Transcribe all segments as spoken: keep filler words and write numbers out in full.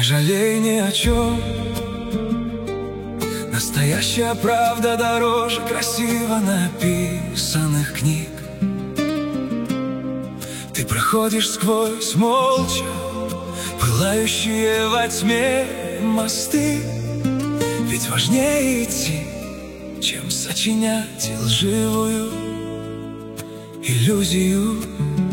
жалей ни о чем. Настоящая правда дороже красиво написанных книг. Ты проходишь сквозь молча пылающие во тьме мосты. Ведь важнее идти, чем сочинять лживую иллюзию.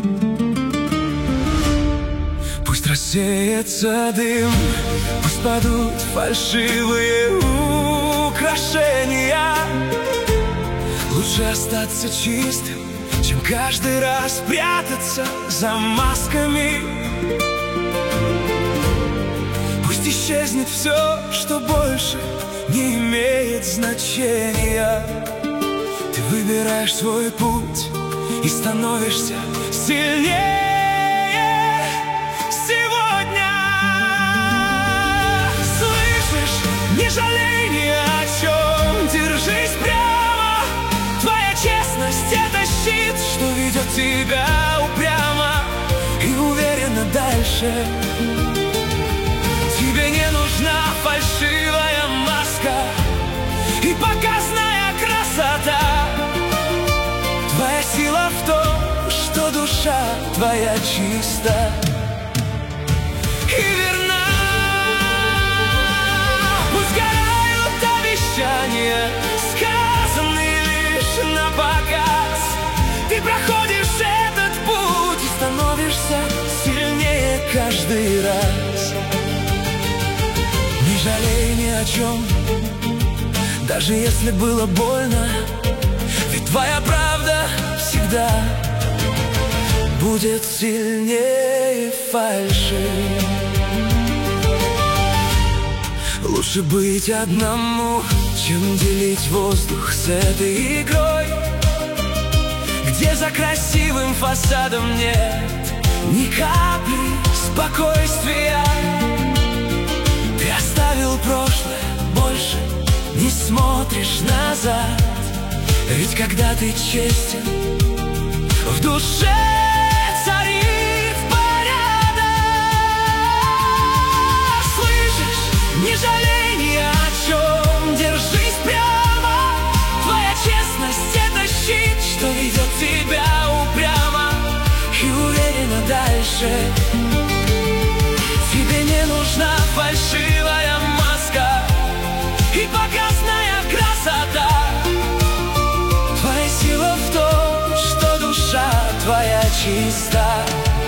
Пусть рассеется дым, пусть падут фальшивые украшения. Лучше остаться чистым, чем каждый раз прятаться за масками. Пусть исчезнет все, что больше не имеет значения. Ты выбираешь свой путь и становишься сильнее сегодня. Слышишь, не жалей ни о чем, держись прямо. Твоя честность — это щит, что ведет тебя упрямо и уверенно дальше. Тебе не нужна фальшивая маска и показная красота. Твоя сила в том, что душа твоя чиста и верна. Пусть сгорают обещания, сказанные лишь на показ. Ты проходишь этот путь и становишься сильнее каждый раз. Не жалей ни о чем, даже если было больно. Ведь твоя правда всегда будет сильнее фальши. Лучше быть одному, чем делить воздух с этой игрой, где за красивым фасадом нет ни капли спокойствия. Ты оставил прошлое, больше не смотришь назад. Ведь когда ты честен, в душе царит порядок. Слышишь, не жалей ни о чем, держись прямо. Твоя честность — это щит, что ведет тебя упрямо и уверенно дальше. Тебе не нужна фальшивая маска и показная красота. Твоя сила в том, что душа твоя чиста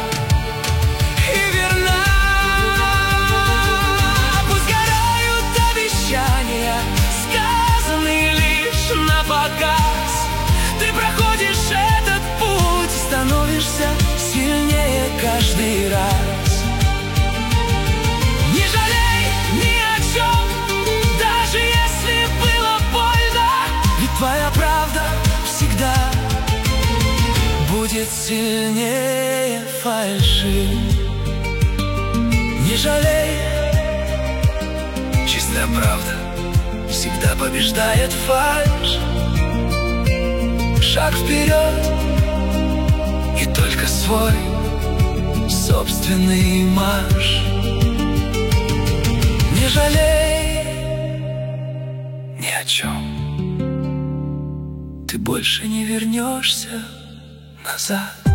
и верна. Пусть сгорают обещания, сказанные лишь на показ. Ты проходишь этот путь и становишься сильнее каждый раз. Не жалей ни о чем, даже если было больно. Ведь твоя правда всегда будет сильнее фальши. Не жалей, чистая правда всегда побеждает фальшь. Шаг вперед и только свой собственный марш. Не жалей ни о чем, ты больше не вернешься назад.